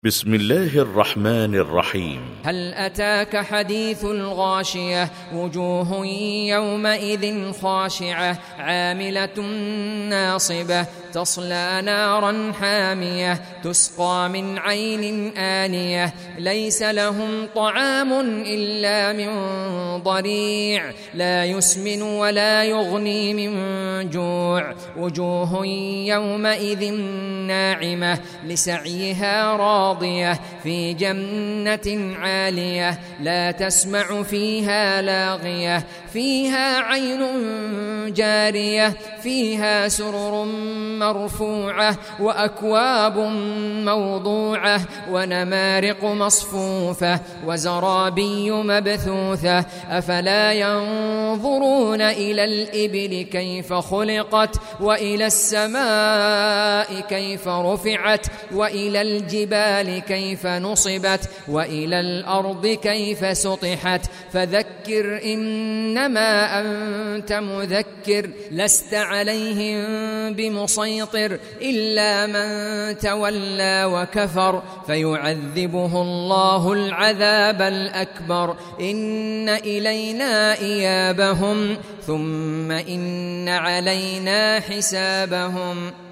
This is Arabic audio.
بسم الله الرحمن الرحيم. هل أتاك حديث الغاشية وجوه يومئذ خاشعة عاملة ناصبة تصلى نارا حامية تسقى من عين آنية ليس لهم طعام إلا من ضريع لا يسمن ولا يغني من جوع وجوه يومئذ ناعمة لسعيها راضية في جنة عالية لا تسمع فيها لاغية فيها عين جارية فيها سرر مرفوعة وأكواب موضوعة ونمارق مصفوفة وزرابي مبثوثة أفلا ينظرون إلى الإبل كيف خلقت وإلى السماء كيف رفعت وإلى الجبال كيف نصبت وإلى الأرض كيف سطحت فذكر إنما أنت مذكر لست عليهم بمسيطر إلا من تولى وكفر فيعذبه الله العذاب الأكبر إن إلينا إيابهم ثم إن علينا حسابهم.